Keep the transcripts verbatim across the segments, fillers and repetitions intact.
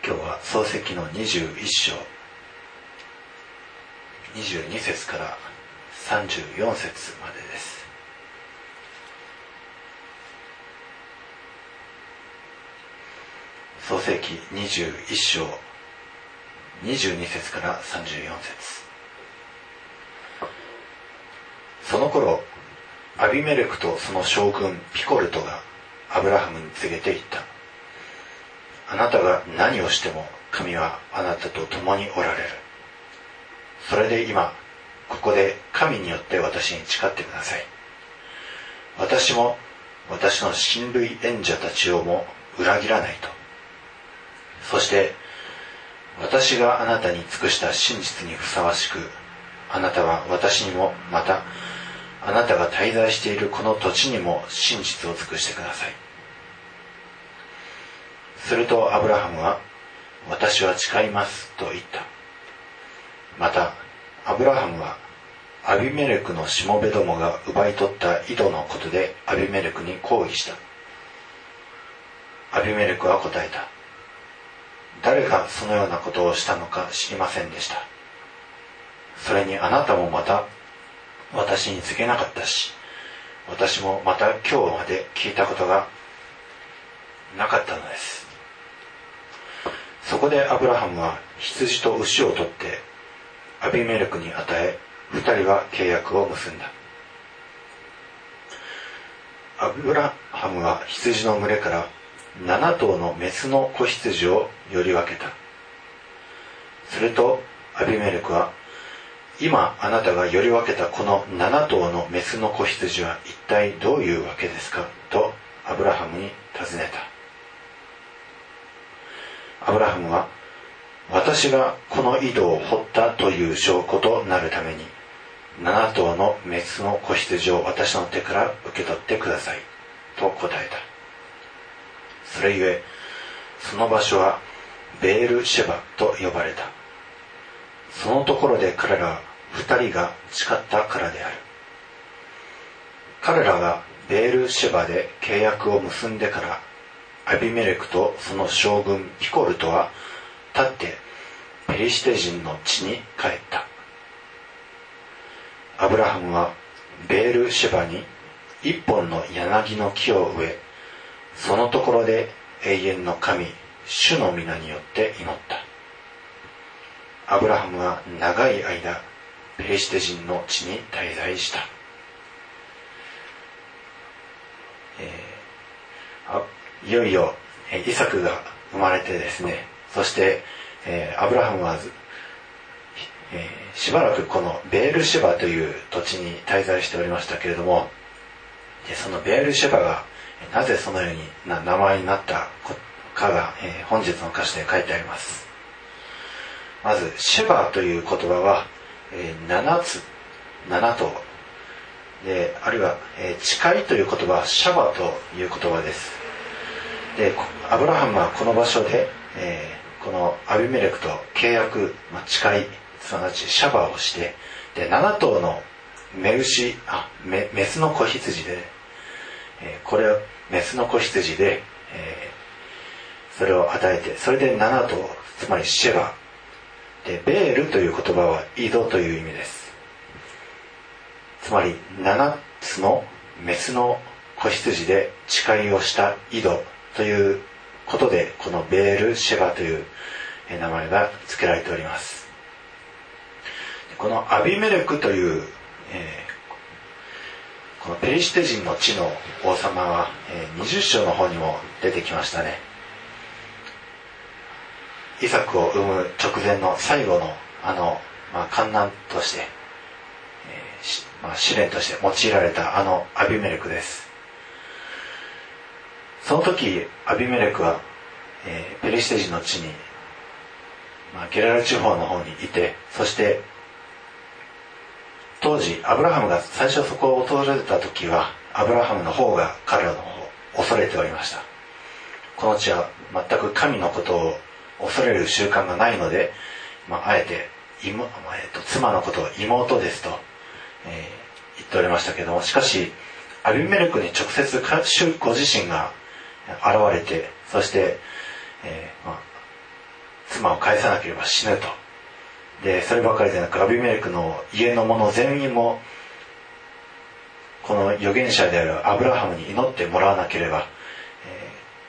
今日は創世記のにじゅういっ章にじゅうに節からさんじゅうよん節までです。創世記にじゅういっ章にじゅうに節からさんじゅうよん節。その頃アビメレクとその将軍ピコルトがアブラハムに告げて言った。あなたが何をしても神はあなたと共におられる。それで今ここで神によって私に誓ってください。私も私の親類縁者たちをも裏切らないと。そして私があなたに尽くした真実にふさわしく、あなたは私にもまたあなたが滞在しているこの土地にも真実を尽くしてください。するとアブラハムは、私は誓いますと言った。またアブラハムはアビメレクのしもべどもが奪い取った井戸のことでアビメレクに抗議した。アビメレクは答えた。誰がそのようなことをしたのか知りませんでした。それにあなたもまた私に告げなかったし、私もまた今日まで聞いたことがなかったのです。そこでアブラハムは羊と牛を取ってアビメレクに与え、二人は契約を結んだ。アブラハムは羊の群れから七頭のメスの子羊をより分けた。するとアビメレクは、今あなたがより分けたこの七頭のメスの子羊は一体どういうわけですかとアブラハムに尋ねた。アブラハムは、私がこの井戸を掘ったという証拠となるために七頭のメスの子羊を私の手から受け取ってくださいと答えた。それゆえその場所はベールシェバと呼ばれた。そのところで彼ら二人が誓ったからである。彼らがベールシェバで契約を結んでから、アビメレクとその将軍ピコルトは立ってペリシテ人の地に帰った。アブラハムはベールシェバに一本の柳の木を植え、そのところで永遠の神主の皆によって祈った。アブラハムは長い間ペリシテ人の地に滞在した。えー、あいよいよイサクが生まれてですね、そして、えー、アブラハムは、えー、しばらくこのベールシェバという土地に滞在しておりましたけれども、そのベールシェバがなぜそのようにな名前になったかが、えー、本日の歌詞で書いてあります。まずシェバという言葉は、えー、七つ七頭で、あるいは、えー、誓いという言葉はシャバという言葉です。でアブラハムはこの場所で、えー、このアビメレクと契約、まあ、誓い、すなわちシャバをして、で七頭のメ牛あ メ, メスの子羊で、えー、これをメスの子羊で、えー、それを与えて、それで七頭、つまりシェバで、ベールという言葉は井戸という意味です。つまり七つのメスの子羊で誓いをした井戸ということで、このベールシェバという名前が付けられております。このアビメレクという、えー、このペリシテ人の地の王様は、えー、にじゅっ章の方にも出てきましたね。イサクを産む直前の最後のあの、まあ、患難として、えーまあ、試練として用いられたあのアビメレクです。その時アビメレクは、えー、ペリシテ人の地に、まあ、ゲラル地方の方にいて、そして当時アブラハムが最初そこを訪れた時は、アブラハムの方が彼らの方を恐れておりました。この地は全く神のことを恐れる習慣がないので、まあ、あえて妹、えー、と妻のことを妹ですと、えー、言っておりましたけども、しかしアビメレクに直接主ご自身が現れて、そして、えーまあ、 妻を返さなければ死ぬと。でそればかりでなく、アビメレクの家の者全員もこの預言者であるアブラハムに祈ってもらわなければ、え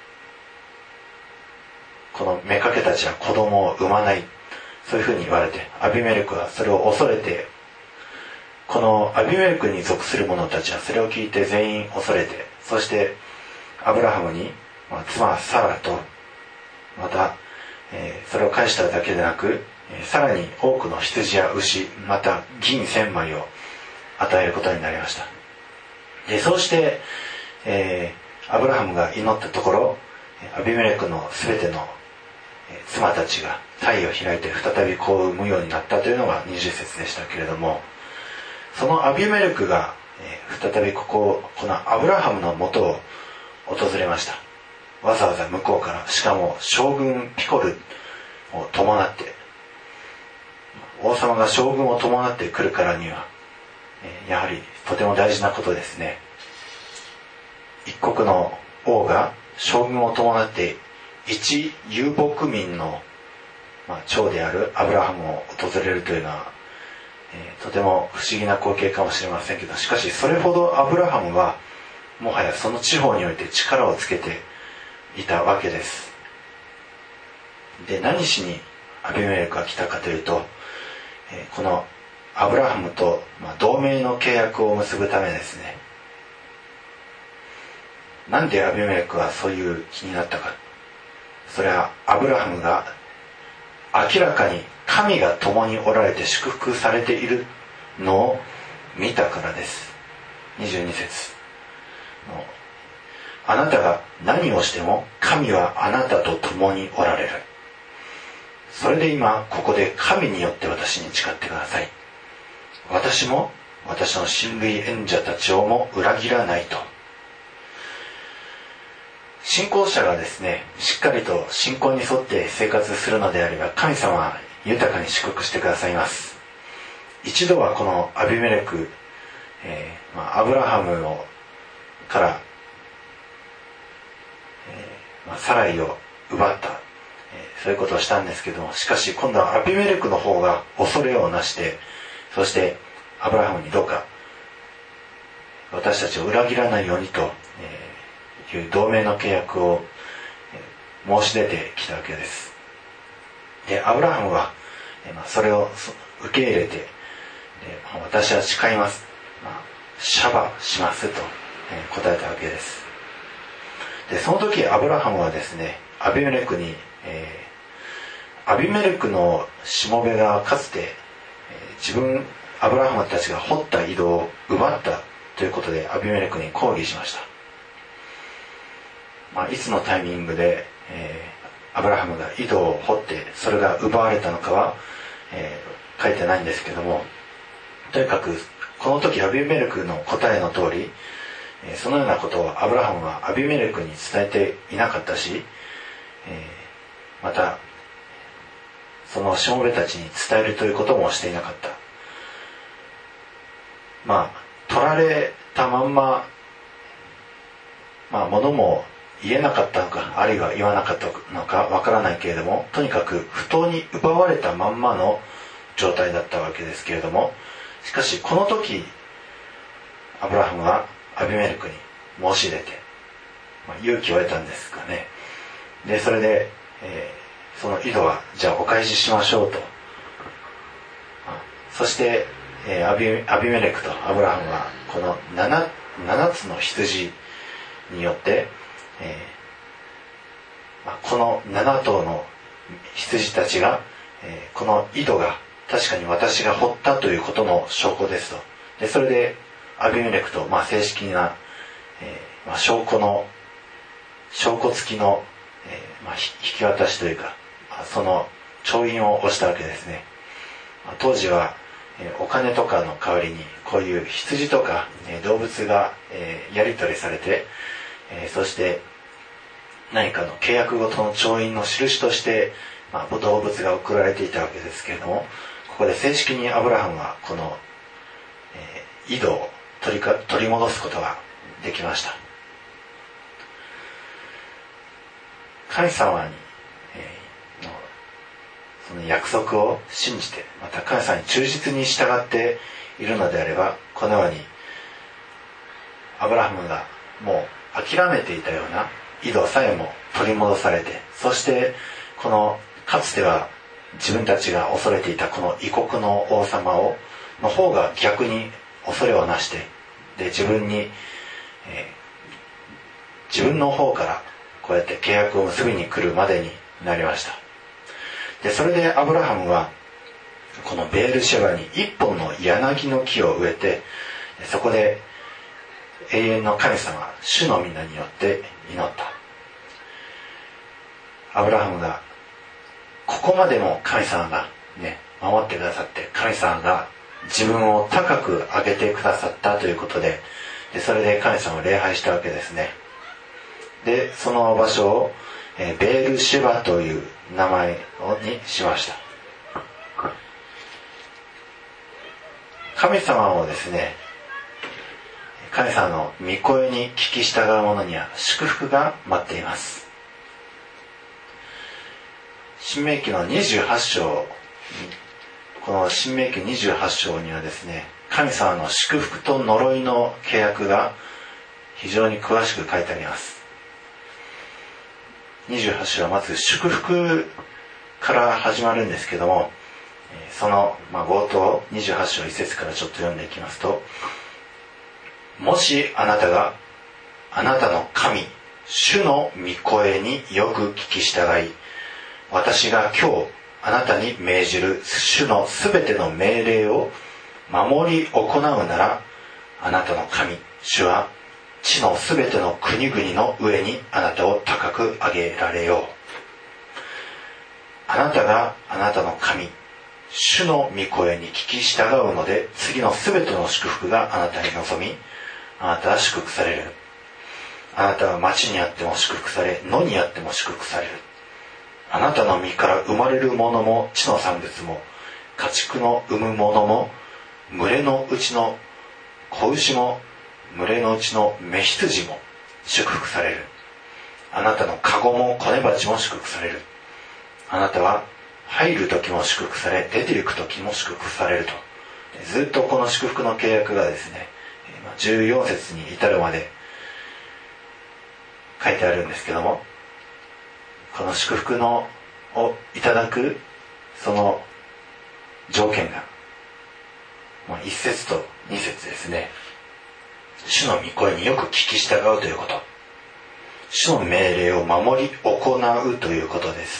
ー、この妾たちは子供を産まない、そういうふうに言われて、アビメレクはそれを恐れて、このアビメレクに属する者たちはそれを聞いて全員恐れて、そしてアブラハムに、まあ、妻サラと、また、えー、それを返しただけでなく、えー、さらに多くの羊や牛、また銀千枚を与えることになりました。でそうして、えー、アブラハムが祈ったところ、アビメレクのすべての妻たちが胎を開いて再び子を産むようになったというのがにじゅう節でしたけれども、そのアビメレクが、えー、再びこここのアブラハムの元を訪れました。わざわざ向こうから、しかも将軍ピコルを伴って、王様が将軍を伴ってくるからには、えー、やはりとても大事なことですね。一国の王が将軍を伴って一遊牧民の、まあ、長であるアブラハムを訪れるというのは、えー、とても不思議な光景かもしれませんけど、しかしそれほどアブラハムはもはやその地方において力をつけていたわけです。で何しにアビメレクが来たかというと、えー、このアブラハムと、まあ、同盟の契約を結ぶためですね。なんでアビメレクはそういう気になったか。それはアブラハムが明らかに神が共におられて祝福されているのを見たからです。にじゅうに節、あなたが何をしても神はあなたと共におられる。それで今ここで神によって私に誓ってください。私も私の親類縁者たちをも裏切らないと。信仰者がですね、しっかりと信仰に沿って生活するのであれば、神様は豊かに祝福してくださいます。一度はこのアビメレク、えーまあ、アブラハムをから、えーまあ、サライを奪った、えー、そういうことをしたんですけども、しかし今度はアビメレクの方が恐れをなして、そしてアブラハムにどうか私たちを裏切らないようにと、えー、いう同盟の契約を申し出てきたわけです。でアブラハムは、えーまあ、それを受け入れて、で私は誓います、まあ、シャバしますと、えー、答えたわけです。でその時アブラハムはですね、アビメレクに、えー、アビメレクのしもべがかつて、えー、自分アブラハムたちが掘った井戸を奪ったということでアビメレクに抗議しました。まあ、いつのタイミングで、えー、アブラハムが井戸を掘ってそれが奪われたのかは、えー、書いてないんですけども、とにかくこの時アビメレクの答えの通り、えー、そのようなことをアブラハムはアビメレクに伝えていなかったし、えー、またそのしもべたちに伝えるということもしていなかった。まあ取られたまんま、まあ物も言えなかったのか、あるいは言わなかったのかわからないけれども、とにかく不当に奪われたまんまの状態だったわけですけれども、しかしこの時アブラハムはアビメレクに申し出て、まあ、勇気を得たんですかね。でそれで、えー、その井戸はじゃあお返ししましょうと。そして、えー、アビ、アビメレクとアブラハムはこの 7, 7つの羊によって、えーまあ、このなな頭の羊たちが、えー、この井戸が確かに私が掘ったということの証拠ですと。でそれでアビメレクと、まあ、正式な、えーまあ、証拠の証拠付きの、えーまあ、引き渡しというか、まあ、その調印を押したわけですね。まあ、当時は、えー、お金とかの代わりにこういう羊とか、えー、動物が、えー、やり取りされて、えー、そして何かの契約ごとの調印の印として、まあ、動物が送られていたわけですけれども、ここで正式にアブラハムはこの、えー、井戸を取りか取り戻すことができました。神様に、えー、のその約束を信じて、また神様に忠実に従っているのであれば、このようにアブラハムがもう諦めていたような井戸さえも取り戻されて、そしてこのかつては自分たちが恐れていたこの異国の王様をの方が逆に恐れをなして、で自分に、えー、自分の方からこうやって契約を結びに来るまでになりました。でそれでアブラハムはこのベールシェバに一本の柳の木を植えて、そこで永遠の神様主の皆によって祈った。アブラハムがここまでも神様がね守ってくださって、神様が自分を高く上げてくださったということで、でそれで神様を礼拝したわけですね。でその場所を、えー、ベールシェバという名前にしました。神様をですね、神様の御声に聞き従う者には祝福が待っています。申命記のにじゅうはち章、この申命記にじゅうはち章にはですね、神様の祝福と呪いの契約が非常に詳しく書いてあります。にじゅうはち章はまず祝福から始まるんですけども、その、まあ、冒頭にじゅうはち章いち節からちょっと読んでいきますと、もしあなたがあなたの神主の御声によく聞き従い、私が今日あなたに命じる主のすべての命令を守り行うなら、あなたの神主は地のすべての国々の上にあなたを高く上げられよう。あなたがあなたの神主の御声に聞き従うので、次のすべての祝福があなたに望み、あなたは祝福される。あなたは町にあっても祝福され、野にあっても祝福される。あなたの身から生まれるものも、地の産物も、家畜の産むものも、群れのうちの子牛も、群れのうちの雌羊も祝福される。あなたの籠も子根鉢も祝福される。あなたは入る時も祝福され、出ていく時も祝福されると。ずっとこの祝福の契約がですね、じゅうよん節に至るまで書いてあるんですけども、この祝福のをいただくその条件がいち節とに節ですね。主の御声によく聞き従うということ、主の命令を守り行うということです。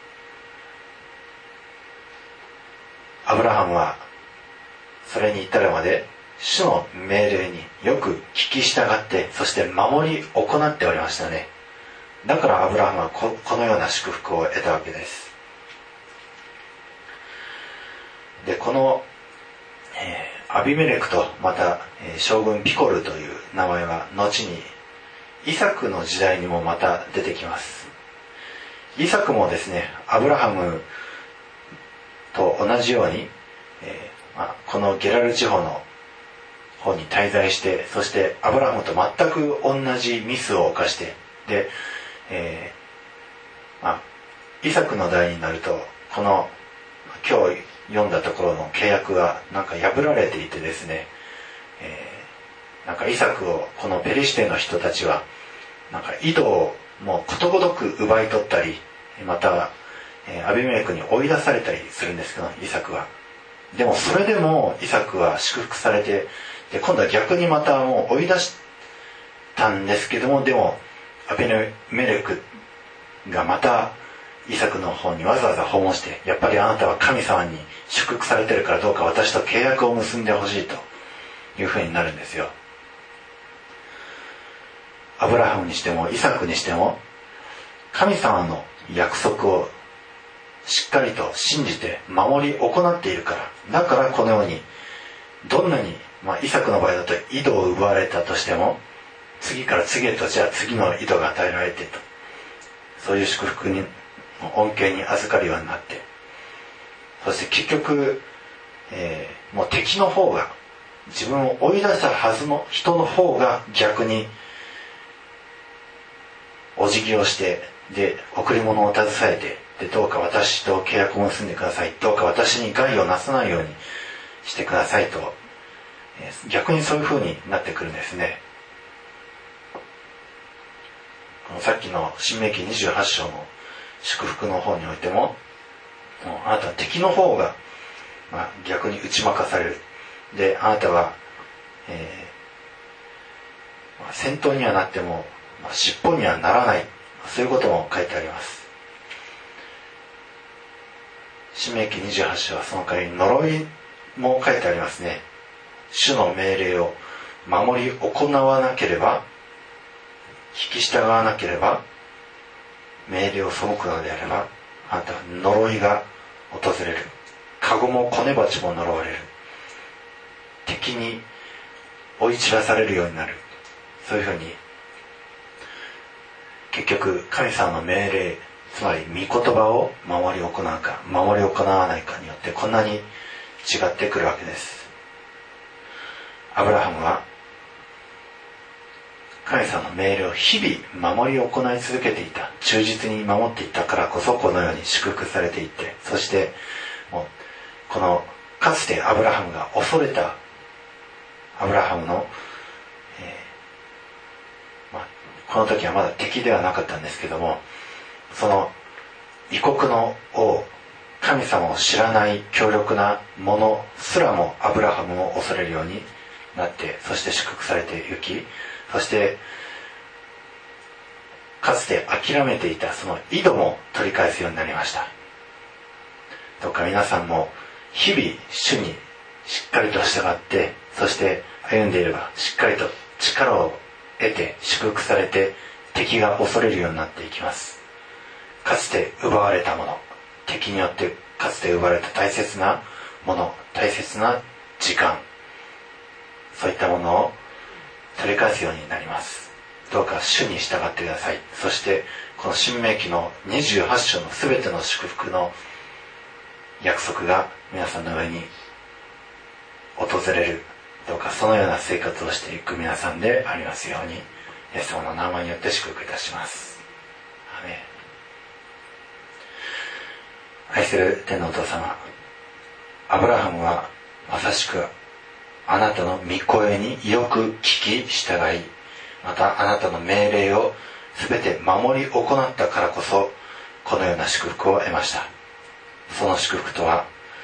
アブラハムはそれに至るまで主の命令によく聞き従って、そして守り行っておりましたね。だからアブラハムは こ, このような祝福を得たわけです。でこの、えー、アビメレクとまた、えー、将軍ピコルという名前は後にイサクの時代にもまた出てきます。イサクもですね、アブラハムと同じように、えーまあ、このゲラル地方の方に滞在して、そしてアブラハムと全く同じミスを犯して、で、えーまあ、イサクの代になるとこの今日読んだところの契約がなんか破られていてですね、えー、なんかイサクをこのペリシテの人たちはなんか井戸をもうことごとく奪い取ったり、または、えー、アビメレクに追い出されたりするんですけど、イサクはでもそれでもイサクは祝福されて、で今度は逆にまたもう追い出したんですけども、でもアビメレクがまたイサクの方にわざわざ訪問して、やっぱりあなたは神様に祝福されてるからどうか私と契約を結んでほしいというふうになるんですよ。アブラハムにしてもイサクにしても神様の約束をしっかりと信じて守り行っているから、だからこのようにどんなに、まあ、イサクの場合だと井戸を奪われたとしても、次から次へとじゃあ次の井戸が与えられてと、そういう祝福に恩恵に預かるようになって、そして結局、えー、もう敵の方が、自分を追い出したはずの人の方が逆にお辞儀をして、で贈り物を携えてでどうか私と契約を結んでください、どうか私に害をなさないようにしてくださいと、逆にそういう風になってくるんですね。このさっきの申命記にじゅうはち章の祝福の方においても、あなたは敵の方が、まあ、逆に打ち負かされる。で、あなたは、えーまあ、戦闘にはなっても、まあ、尻尾にはならない。そういうことも書いてあります。申命記にじゅうはち章はその代わり呪いも書いてありますね。主の命令を守り行わなければ、聞き従わなければ、命令を背くのであれば、あなたは呪いが訪れる。カゴもコネバチも呪われる。敵に追い散らされるようになる。そういうふうに、結局神様の命令、つまり御言葉を守り行うか守り行わないかによってこんなに違ってくるわけです。アブラハムは神様の命令を日々守り行い続けていた、忠実に守っていたからこそこのように祝福されていて、そしてもうこのかつてアブラハムが恐れたアブラハムの、えーまあ、この時はまだ敵ではなかったんですけども、その異国の王、神様を知らない強力な者すらもアブラハムを恐れるようになって、そして祝福されてゆき、そしてかつて諦めていたその井戸も取り返すようになりました。どうか皆さんも日々主にしっかりと従って、そして歩んでいればしっかりと力を得て祝福されて、敵が恐れるようになっていきます。かつて奪われたもの、敵によってかつて奪われた大切なもの、大切な時間、そういったものを取り返すようになります。どうか主に従ってください。そしてこの申命記のにじゅうはち章のすべての祝福の約束が皆さんの上に訪れる。どうかそのような生活をしていく皆さんでありますように、イエス様の名前によって祝福いたします。アメン。愛する天のお父様、アブラハムはまさしくあなたの御声によく聞き従い、またあなたの命令をすべて守り行ったからこそこのような祝福を得ました。その祝福とは、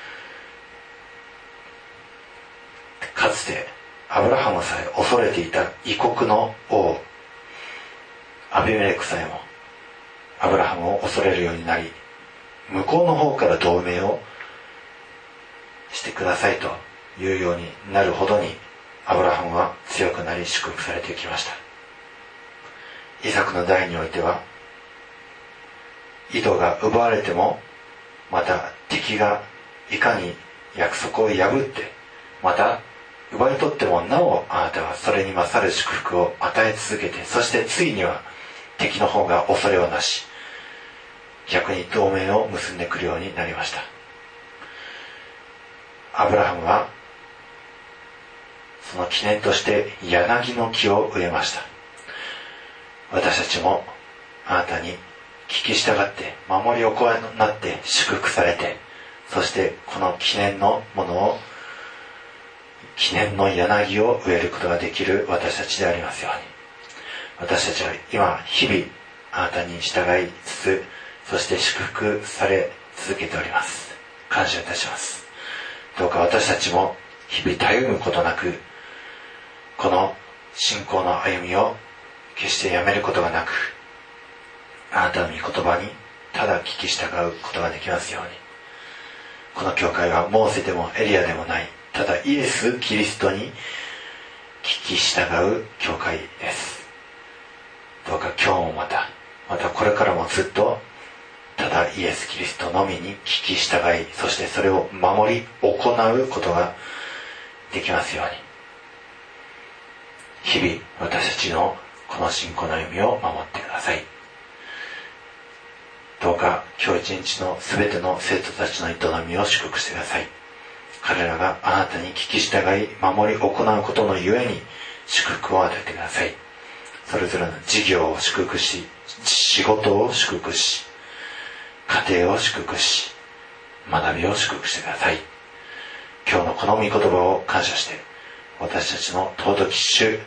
かつてアブラハムさえ恐れていた異国の王アビメレクさえもアブラハムを恐れるようになり、向こうの方から同盟をしてくださいというようになるほどに、アブラハムは強くなり祝福されていきました。イサクの代においては、井戸が奪われても、また敵がいかに約束を破って、また奪い取ってもなおあなたはそれに勝る祝福を与え続けて、そしてついには敵の方が恐れをなし、逆に同盟を結んでくるようになりました。アブラハムはその記念として柳の木を植えました。私たちもあなたに聞き従って守り行いなって祝福されて、そしてこの記念のものを、記念の柳を植えることができる私たちでありますように、私たちは今日々あなたに従いつつ、そして祝福され続けております。感謝いたします。どうか私たちも日々たゆむことなく、この信仰の歩みを決してやめることがなく、あなたの御言葉にただ聞き従うことができますように。この教会はモーセでもエリアでもない、ただイエス・キリストに聞き従う教会です。どうか今日もまた、またこれからもずっとただイエス・キリストのみに聞き従い、そしてそれを守り行うことができますように。日々私たちのこの信仰の歩みを守ってください。どうか今日一日のすべての生徒たちの営みを祝福してください。彼らがあなたに聞き従い守り行うことのゆえに祝福を与えてください。それぞれの事業を祝福し、仕事を祝福し、 家庭を祝福し、学びを祝福してください。今日のこの御言葉を感謝して、私たちの尊き主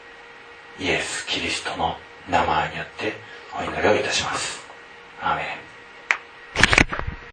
イエス・キリストの名前によってお祈りをいたします。アーメン。